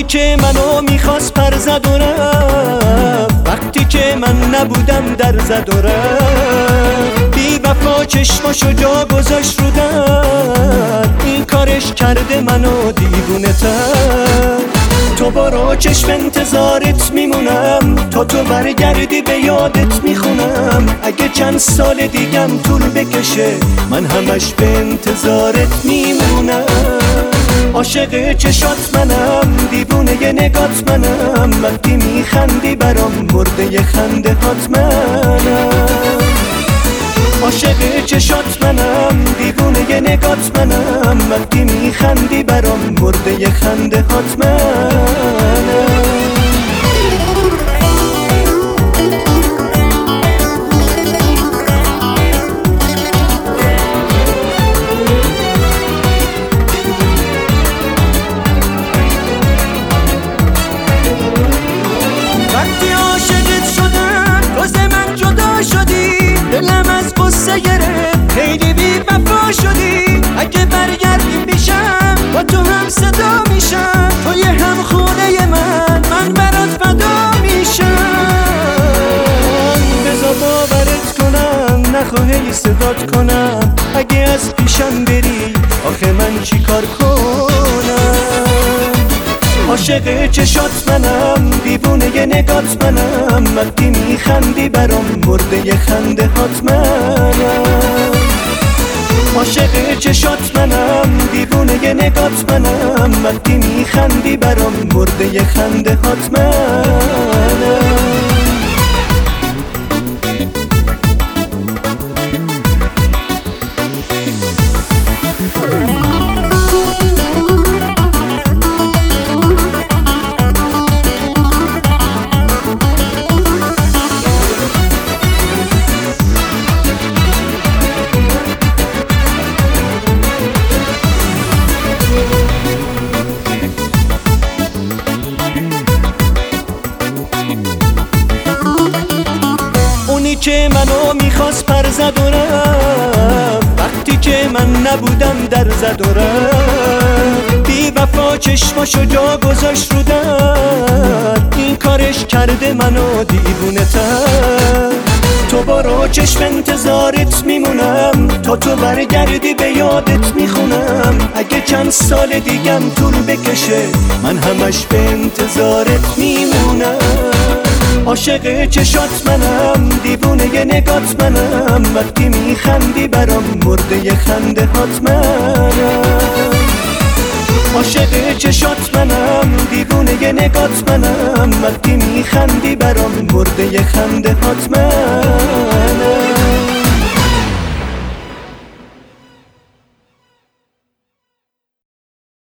که منو میخواست پر زد و رفت، وقتی که من نبودم در زد و رفت. بی وفا چشماشو جا گذاشت رو در، این کارش کرده منو دیوونه تر. تو برو چشم انتظارت میمونم، تا تو برگردی به یادت میخونم. اگه چند سال دیگم طول بکشه من همش به انتظارت میمونم. عاشق چشات منم، دیوونه ی نگات منم، وقتی میخندی برام مرده خنده هات منم. عاشق چشات منم، دیوونه ی نگات منم، وقتی میخندی برام مرده خنده هات منم. وقتی عاشقت شدم روز من جدا شدی، دلم از قصه گرفت خیلی بی وفا شدی. اگه برگردیم پیشم با تو هم صدا میشم، توی هم خونه من برات فدا میشم. بذار باورت کنم، نخواهی صدات کنم. اگه از پیشم بری آخه من چی کار کنم؟ عاشق چشات منم، دیوونه ی نگات منم، وقتی میخندی برام مرده خنده هات منم. عاشق چشات منم، دیوونه ی نگات منم، وقتی میخندی برام مرده خنده هات منم. اونی که منو میخواست پر زد و رفت، وقتی که من نبودم در زد و رفت. بی وفا چشماشو جا گذاشت رو در، این کارش کرده منو دیوونه تر. تو برو چشم انتظارت میمونم، تا تو برگردی به یادت میخونم. اگه چند سال دیگم طول بکشه من همش به انتظارت میمونم. عاشق چشات منم، دیوونه ی نگات منم، وقتی میخندی برام مرده خنده هات منم. عاشق چشات منم، دیوونه ی نگات منم، وقتی میخندی برام مرده خنده هات منم.